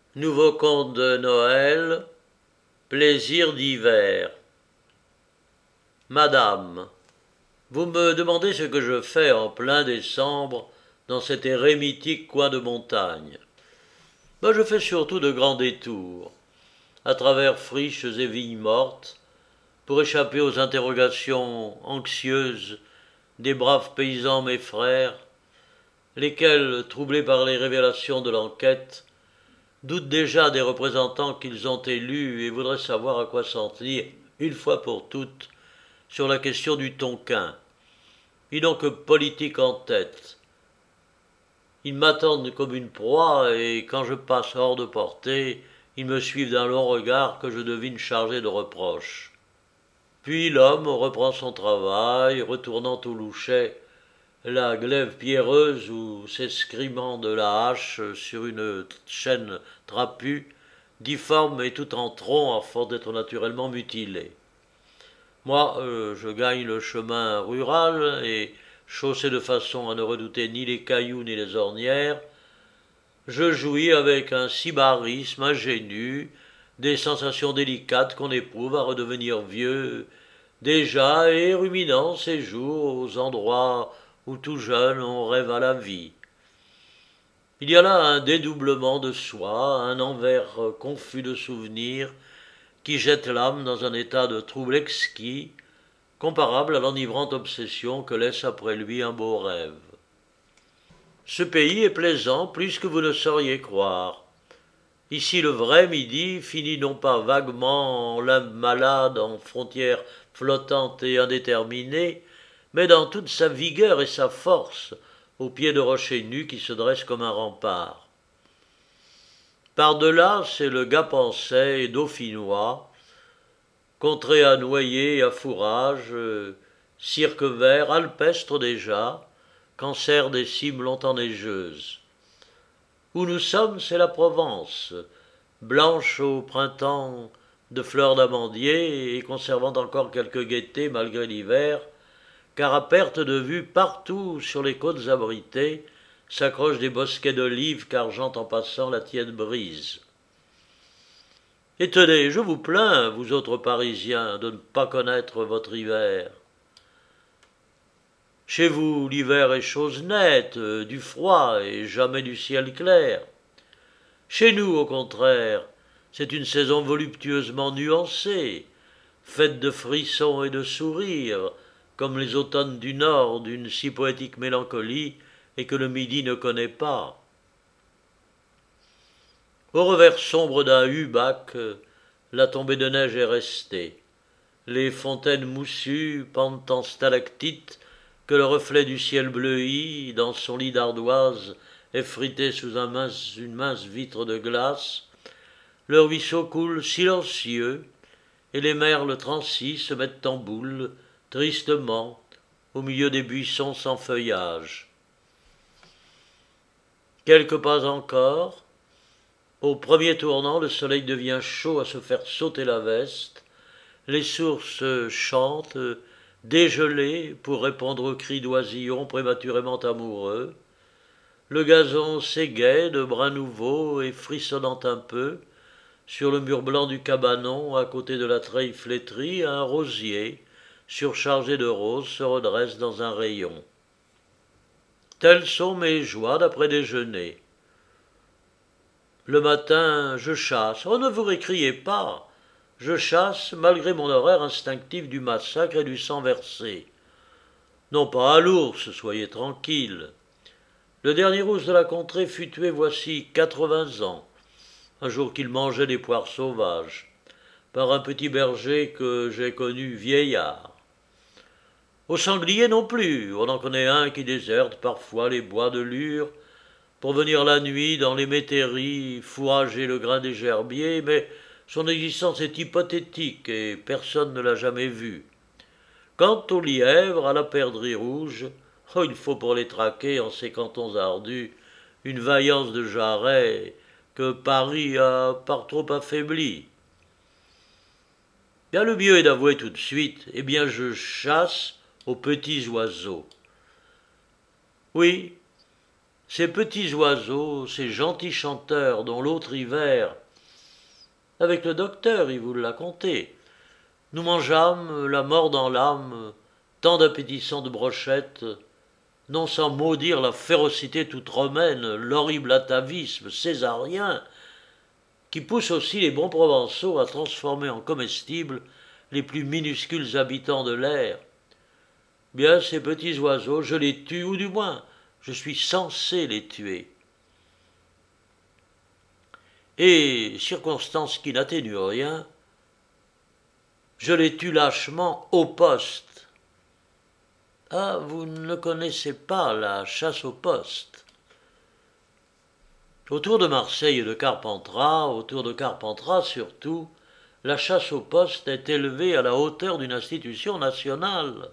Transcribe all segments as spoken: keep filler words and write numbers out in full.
Nouveau conte de Noël, plaisir d'hiver. Madame, vous me demandez ce que je fais en plein décembre dans cet érémitique coin de montagne. Ben, je fais surtout de grands détours, à travers friches et vignes mortes, pour échapper aux interrogations anxieuses des braves paysans mes frères, lesquels, troublés par les révélations de l'enquête, doutent déjà des représentants qu'ils ont élus et voudraient savoir à quoi s'en tenir, une fois pour toutes, sur la question du Tonkin. Ils n'ont que politique en tête. Ils m'attendent comme une proie et quand je passe hors de portée, ils me suivent d'un long regard que je devine chargé de reproches. Puis l'homme reprend son travail, retournant au louchet la glaive pierreuse ou s'escrimant de la hache sur une chaîne trapue, difforme et tout en tronc à force d'être naturellement mutilé. Moi, euh, je gagne le chemin rural et, chaussé de façon à ne redouter ni les cailloux ni les ornières, je jouis avec un sybarisme ingénu des sensations délicates qu'on éprouve à redevenir vieux déjà et ruminant ces jours aux endroits où tout jeune on rêve à la vie. Il y a là un dédoublement de soi, un envers confus de souvenirs qui jette l'âme dans un état de trouble exquis, comparable à l'enivrante obsession que laisse après lui un beau rêve. Ce pays est plaisant plus que vous ne sauriez croire. Ici le vrai midi finit non pas vaguement en limbe malade, en frontière flottante et indéterminée, mais dans toute sa vigueur et sa force, au pied de rochers nus qui se dressent comme un rempart. Par-delà, c'est le Gapençais et dauphinois, contrée à noyer et à fourrage, euh, cirque vert, alpestre déjà, cancer des cimes longtemps neigeuses. Où nous sommes, c'est la Provence, blanche au printemps de fleurs d'amandier et conservant encore quelque gaieté malgré l'hiver, car à perte de vue, partout sur les côtes abritées, s'accrochent des bosquets d'olives qu'argente en passant la tiède brise. Et tenez, je vous plains, vous autres Parisiens, de ne pas connaître votre hiver. Chez vous, l'hiver est chose nette, du froid et jamais du ciel clair. Chez nous, au contraire, c'est une saison voluptueusement nuancée, faite de frissons et de sourires, comme les automnes du Nord d'une si poétique mélancolie et que le Midi ne connaît pas. Au revers sombre d'un hubac, la tombée de neige est restée. Les fontaines moussues pendent en stalactites que le reflet du ciel bleui, dans son lit d'ardoise, effrité sous un mince, une mince vitre de glace. Le ruisseau coule silencieux, et les merles transis se mettent en boule, tristement, au milieu des buissons sans feuillage. Quelques pas encore. Au premier tournant, le soleil devient chaud à se faire sauter la veste. Les sources chantent, dégelées pour répondre aux cris d'oisillons prématurément amoureux. Le gazon s'égaie de brins nouveaux et frissonnant un peu. Sur le mur blanc du cabanon, à côté de la treille flétrie, un rosier, surchargé de roses, se redresse dans un rayon. Telles sont mes joies d'après déjeuner. Le matin, je chasse. Oh, ne vous récriez pas. Je chasse malgré mon horaire instinctif du massacre et du sang versé. Non pas à l'ours, soyez tranquille. Le dernier ours de la contrée fut tué voici quatre-vingts ans, un jour qu'il mangeait des poires sauvages, par un petit berger que j'ai connu vieillard. Au sanglier non plus, on en connaît un qui déserte parfois les bois de Lure pour venir la nuit dans les métairies fourrager le grain des gerbiers, mais son existence est hypothétique et personne ne l'a jamais vu. Quant aux lièvres, à la perdrix rouge, oh, il faut pour les traquer en ces cantons ardus une vaillance de jarret que Paris a par trop affaibli. Bien le mieux est d'avouer tout de suite, eh bien je chasse aux petits oiseaux. Oui, Ces petits oiseaux, ces gentils chanteurs dont l'autre hiver, avec le docteur, il vous l'a conté, nous mangeâmes, la mort dans l'âme, tant d'appétissantes brochettes, non sans maudire la férocité toute romaine, l'horrible atavisme césarien, qui pousse aussi les bons provençaux à transformer en comestibles les plus minuscules habitants de l'air. Bien, ces petits oiseaux, je les tue, ou du moins, je suis censé les tuer. Et, circonstance qui n'atténue rien, je les tue lâchement au poste. Ah, vous ne connaissez pas la chasse au poste. Autour de Marseille et de Carpentras, autour de Carpentras surtout, la chasse au poste est élevée à la hauteur d'une institution nationale.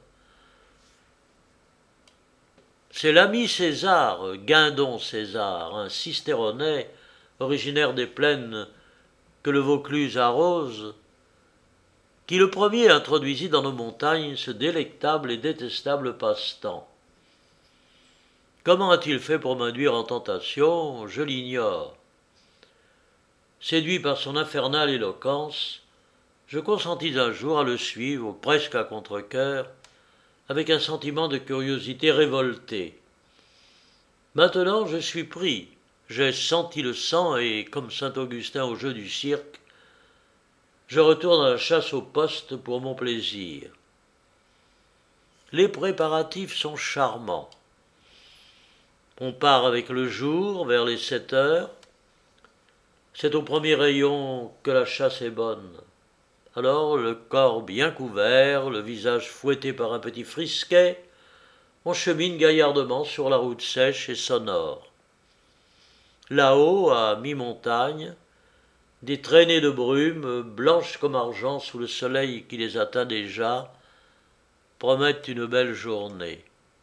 C'est l'ami César, Guindon César, un Cistéronnais, originaire des plaines que le Vaucluse arrose, qui le premier introduisit dans nos montagnes ce délectable et détestable passe-temps. Comment a-t-il fait pour m'induire en tentation? Je l'ignore. Séduit par son infernale éloquence, je consentis un jour à le suivre, presque à contre-cœur, avec un sentiment de curiosité révoltée. Maintenant, je suis pris, j'ai senti le sang et, comme saint Augustin au jeu du cirque, je retourne à la chasse au poste pour mon plaisir. Les préparatifs sont charmants. On part avec le jour, vers les sept heures. C'est au premier rayon que la chasse est bonne. Alors, le corps bien couvert, le visage fouetté par un petit frisquet, on chemine gaillardement sur la route sèche et sonore. Là-haut, à mi-montagne, des traînées de brume, blanches comme argent sous le soleil qui les atteint déjà, promettent une belle journée.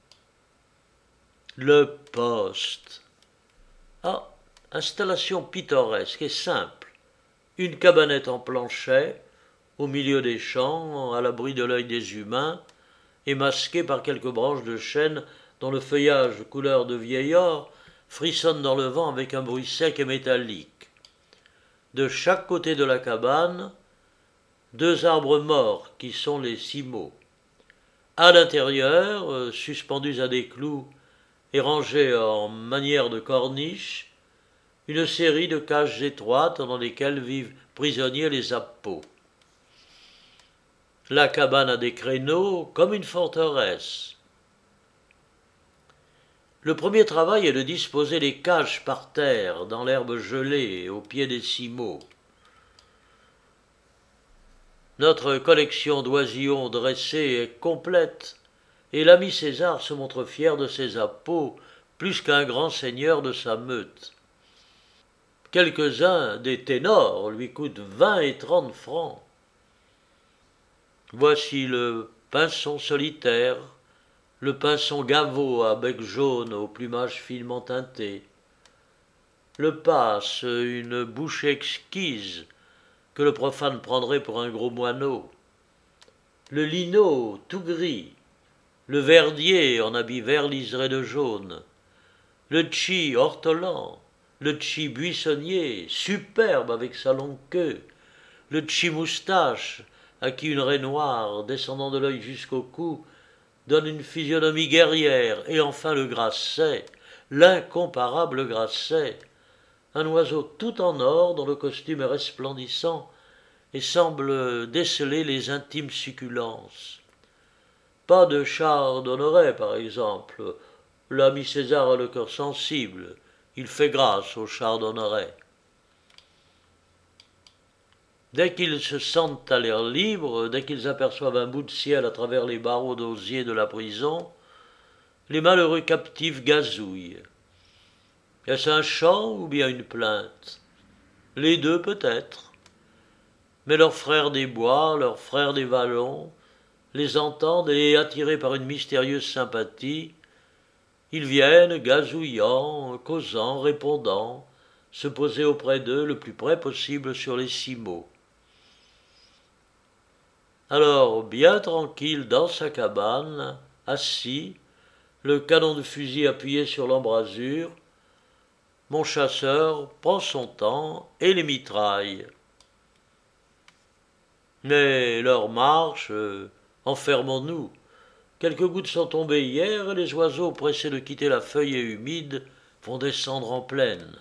Le poste. Ah, installation pittoresque et simple. Une cabanette en planchet, au milieu des champs, à l'abri de l'œil des humains, et masquée par quelques branches de chêne dont le feuillage couleur de vieil or frissonne dans le vent avec un bruit sec et métallique. De chaque côté de la cabane, deux arbres morts qui sont les cimaux. À l'intérieur, suspendus à des clous et rangés en manière de corniche, une série de cages étroites dans lesquelles vivent prisonniers les appos. La cabane a des créneaux comme une forteresse. Le premier travail est de disposer les cages par terre, dans l'herbe gelée, au pied des cimaux. Notre collection d'oisillons dressés est complète, et l'ami César se montre fier de ses appos, plus qu'un grand seigneur de sa meute. Quelques-uns des ténors lui coûtent vingt et trente francs. Voici le pinson solitaire, le pinson gaveau à bec jaune au plumage finement teinté, le passe, une bouche exquise que le profane prendrait pour un gros moineau, le linot tout gris, le verdier en habit vert liseré de jaune, le tchi ortolan, le tchi buissonnier, superbe avec sa longue queue, le tchi moustache, à qui une raie noire, descendant de l'œil jusqu'au cou, donne une physionomie guerrière, et enfin le grasset, l'incomparable grasset, un oiseau tout en or dont le costume est resplendissant et semble déceler les intimes succulences. Pas de char d'Honoré, par exemple. L'ami César a le cœur sensible, il fait grâce au char d'Honoré. Dès qu'ils se sentent à l'air libre, dès qu'ils aperçoivent un bout de ciel à travers les barreaux d'osier de la prison, les malheureux captifs gazouillent. Est-ce un chant ou bien une plainte? Les deux peut-être. Mais leurs frères des bois, leurs frères des vallons, les entendent et, attirés par une mystérieuse sympathie, ils viennent, gazouillant, causant, répondant, se poser auprès d'eux le plus près possible sur les cimaux. Alors, bien tranquille dans sa cabane, assis, le canon de fusil appuyé sur l'embrasure, mon chasseur prend son temps et les mitraille. Mais leur marche, euh, enfermons-nous. Quelques gouttes sont tombées hier et les oiseaux, pressés de quitter la feuille humide, vont descendre en plaine.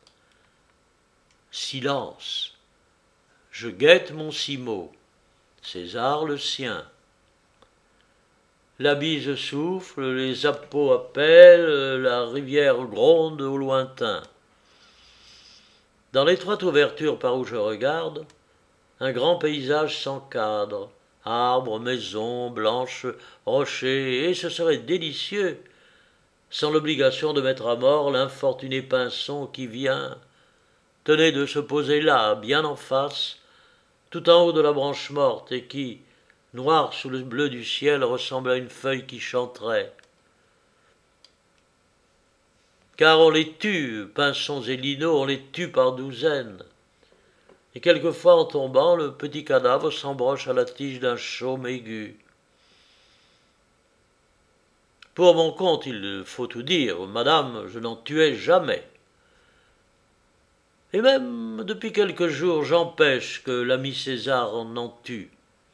Silence. Je guette mon cimo. César le sien. La bise souffle, les appos appellent, la rivière gronde au lointain. Dans l'étroite ouverture par où je regarde, un grand paysage s'encadre, arbres, maisons, blanches, rochers, et ce serait délicieux, sans l'obligation de mettre à mort l'infortuné pinson qui vient, tenait de se poser là, bien en face, tout en haut de la branche morte, et qui, noir sous le bleu du ciel, ressemble à une feuille qui chanterait. Car on les tue, pinsons et linots, on les tue par douzaines. Et quelquefois, en tombant, le petit cadavre s'embroche à la tige d'un chaume aigu. Pour mon compte, il faut tout dire, madame, je n'en tuais jamais. Et même, depuis quelques jours, j'empêche que l'ami César en tue.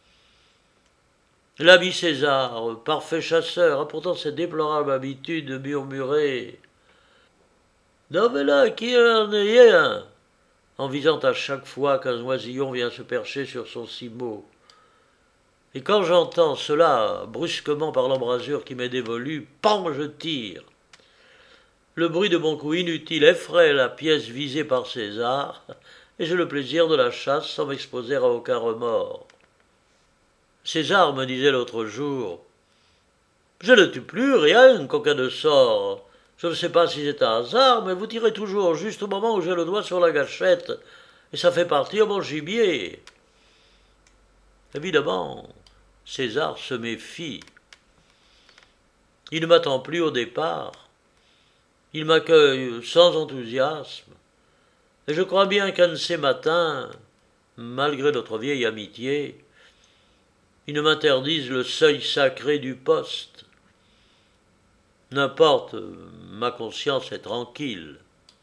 L'ami César, parfait chasseur, a pourtant cette déplorable habitude de murmurer « Donnez-là qui en ait un !» en visant à chaque fois qu'un oisillon vient se percher sur son cimo. Et quand j'entends cela, brusquement par l'embrasure qui m'est dévolue, pan, je tire. Le bruit de mon coup inutile effraie la pièce visée par César, et j'ai le plaisir de la chasse sans m'exposer à aucun remords. César me disait l'autre jour « Je ne tue plus rien, coquin de sort. Je ne sais pas si c'est un hasard, mais vous tirez toujours juste au moment où j'ai le doigt sur la gâchette, et ça fait partir mon gibier. » Évidemment, César se méfie. Il ne m'attend plus au départ. Il m'accueille sans enthousiasme, et je crois bien qu'un de ces matins, malgré notre vieille amitié, il ne m'interdise le seuil sacré du poste. N'importe, ma conscience est tranquille.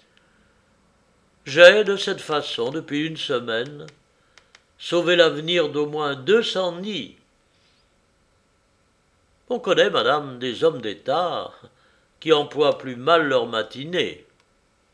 J'ai, de cette façon, depuis une semaine, sauvé l'avenir d'au moins deux cents nids. On connaît, madame, des hommes d'État qui emploient plus mal leur matinée.